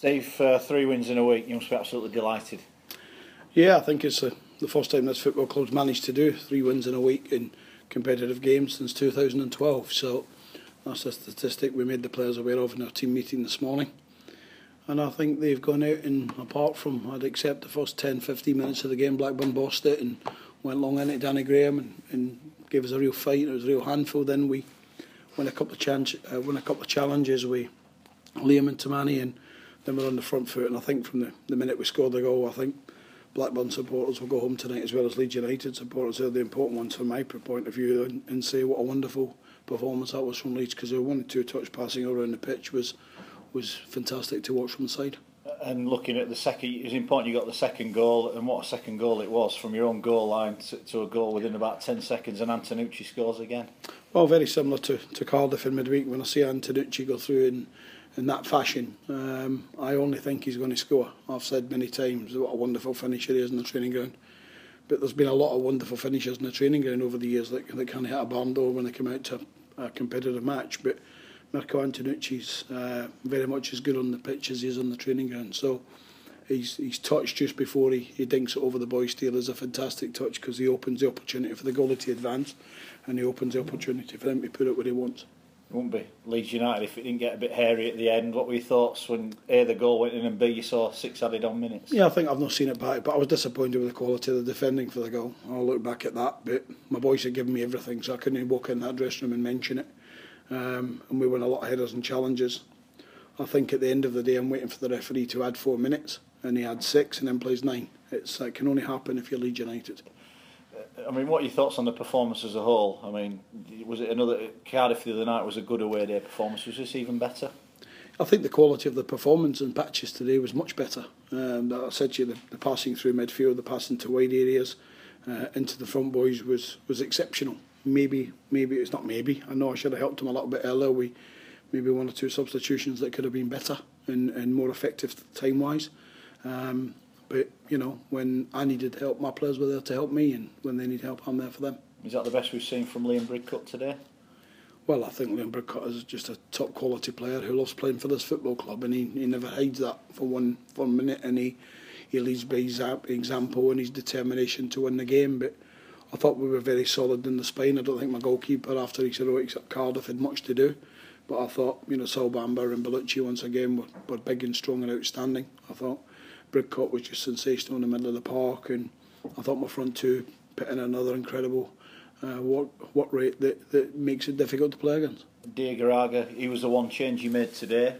Steve, 3 wins in a week, you must be absolutely delighted. Yeah, I think it's the first time this football club's managed to do 3 wins in a week in competitive games since 2012. So that's a statistic we made the players aware of in our team meeting this morning. And I think they've gone out and, apart from, I'd accept the first 10-15 minutes of the game, Blackburn bossed it and went long into Danny Graham and gave us a real fight. It was a real handful. Then we won a couple of challenges with Liam and Tamani, and then we're on the front foot. And I think from the minute we scored the goal, I think Blackburn supporters will go home tonight, as well as Leeds United supporters. They're the important ones from my point of view, and say what a wonderful performance that was from Leeds, because their 1 or 2 touch passing around the pitch was fantastic to watch from the side. And looking at the second, it's important you got the second goal, and what a second goal it was, from your own goal line to a goal within about 10 seconds, and Antonucci scores again. Well, very similar to Cardiff in midweek. When I see Antonucci go through in that fashion, I only think he's going to score. I've said many times what a wonderful finisher he is in the training ground, but there's been a lot of wonderful finishers in the training ground over the years that can hit a barn door when they come out to a competitive match, but Mirko Antonucci's very much as good on the pitch as he is on the training ground. So he's touched just before he dinks it over the boy steal is a fantastic touch, because he opens the opportunity for the goalie to advance, and he opens the opportunity for him to put it where he wants. It wouldn't be Leeds United if it didn't get a bit hairy at the end. What were your thoughts when A, the goal went in, and B, you saw 6 added on minutes? Yeah, I think I've not seen it back, but I was disappointed with the quality of the defending for the goal. I'll look back at that, but my boys had given me everything, so I couldn't walk in that dressing room and mention it. And we won a lot of headers and challenges. I think at the end of the day, I'm waiting for the referee to add 4 minutes, and he adds 6 and then plays 9. It can only happen if you're Leeds United. I mean, what are your thoughts on the performance as a whole? I mean, was it another Cardiff the other night was a good away day performance? Was this even better? I think the quality of the performance in patches today was much better. I said to you, the passing through midfield, the passing to wide areas, into the front boys was exceptional. Maybe it's not maybe. I know I should have helped him a little bit earlier. We maybe 1 or 2 substitutions that could have been better and more effective time wise. But you know, when I needed help, my players were there to help me, and when they need help, I'm there for them. Is that the best we've seen from Liam Bridcut today? Well, I think Liam Bridcut is just a top quality player who loves playing for this football club, and he never hides that for one minute, and he leads by his example and his determination to win the game. But I thought we were very solid in the spine. I don't think my goalkeeper, after his heroics at Cardiff, had much to do. But I thought, Sol Bamba and Bellucci once again were big and strong and outstanding. I thought Bridcut was just sensational in the middle of the park, and I thought my front 2 put in another incredible work rate that makes it difficult to play against. Diagaraga, he was the one change he made today.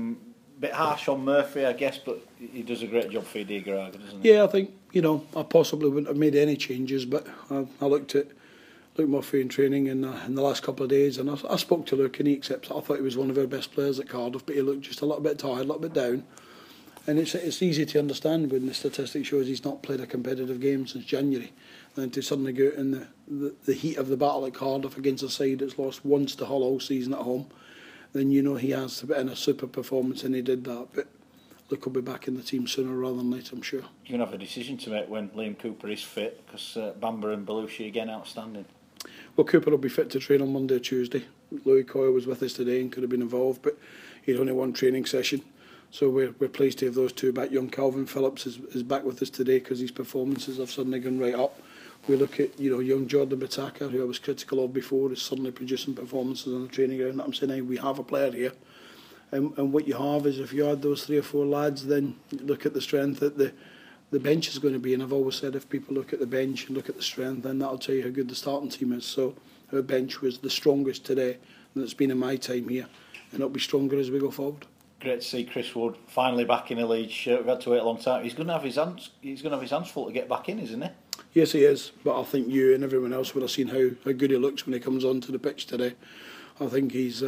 Bit harsh on Murphy, I guess, but he does a great job for Diagaraga, doesn't he? Yeah, I think I possibly wouldn't have made any changes, but I looked at Murphy in training in the last couple of days, and I spoke to Luke, and he accepts. I thought he was one of our best players at Cardiff, but he looked just a little bit tired, a little bit down. And it's easy to understand when the statistic shows he's not played a competitive game since January, and to suddenly go out in the heat of the battle at Cardiff against a side that's lost once to Hull all season at home, then he has to put in a super performance, and he did that. But Luke will be back in the team sooner rather than later, I'm sure. You're going to have a decision to make when Liam Cooper is fit, because Bamba and Bellucci again outstanding. Well, Cooper will be fit to train on Monday or Tuesday. Louis Coyle was with us today and could have been involved, but he'd only 1 training session. So we're pleased to have those 2 back. Young Calvin Phillips is back with us today because his performances have suddenly gone right up. We look at young Jordan Bataka, who I was critical of before, is suddenly producing performances on the training ground. I'm saying, we have a player here. And what you have is, if you add those 3 or 4 lads, then look at the strength that the bench is going to be. And I've always said, if people look at the bench and look at the strength, then that'll tell you how good the starting team is. So our bench was the strongest today than it's been in my time here, and it'll be stronger as we go forward. Great to see Chris Wood finally back in a Leeds shirt. We've had to wait a long time. He's going to have his hands full to get back in, isn't he? Yes, he is. But I think you and everyone else would have seen how good he looks when he comes onto the pitch today. I think he's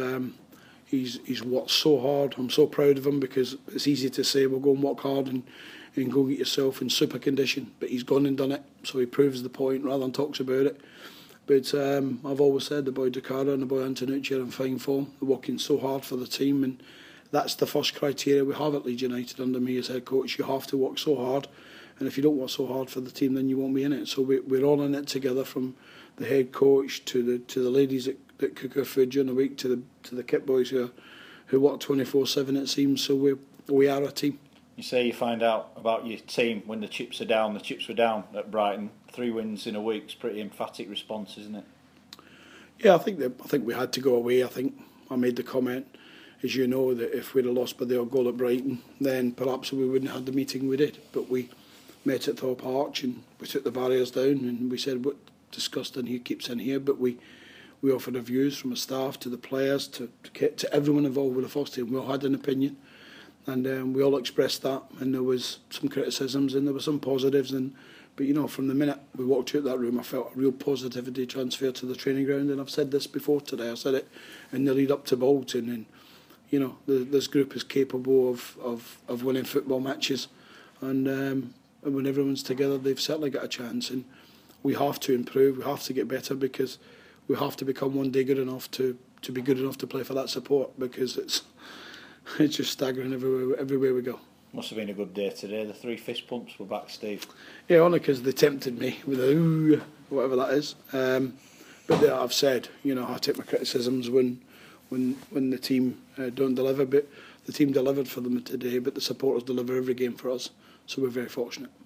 worked so hard. I'm so proud of him, because it's easy to say, well, go and work hard and go get yourself in super condition. But he's gone and done it, so he proves the point rather than talks about it. But I've always said the boy Dakara and the boy Antonucci are in fine form. They're working so hard for the team, and that's the first criteria we have at Leeds United under me as head coach. You have to work so hard, and if you don't work so hard for the team, then you won't be in it. So we're all in it together, from the head coach to the ladies that cook our food during the week, to the kit boys who work 24/7, it seems. So we're we are a team. You say you find out about your team when the chips are down. The chips were down at Brighton. 3 wins in a week's pretty emphatic response, isn't it? Yeah, I think we had to go away. I think I made the comment, as you know, that if we'd have lost by the odd goal at Brighton, then perhaps we wouldn't have had the meeting we did. But we met at Thorpe Arch and we took the barriers down and we said what discussed in here keeps in here. But we offered our views from the staff to the players to everyone involved with the first team. We all had an opinion. And we all expressed that, and there was some criticisms and there were some positives. But you know, from the minute we walked out that room, I felt a real positivity transfer to the training ground. And I've said this before today. I said it in the lead up to Bolton. And you know, this group is capable of winning football matches. And when everyone's together, they've certainly got a chance. And we have to improve. We have to get better because we have to become one day good enough to be good enough to play for that support. Because it's just staggering everywhere we go. Must have been a good day today. The 3 fist pumps were back, Steve. Yeah, only because they tempted me with a ooh, whatever that is. But I've said, you know, I take my criticisms when the team don't deliver. But the team delivered for them today. But the supporters deliver every game for us, so we're very fortunate.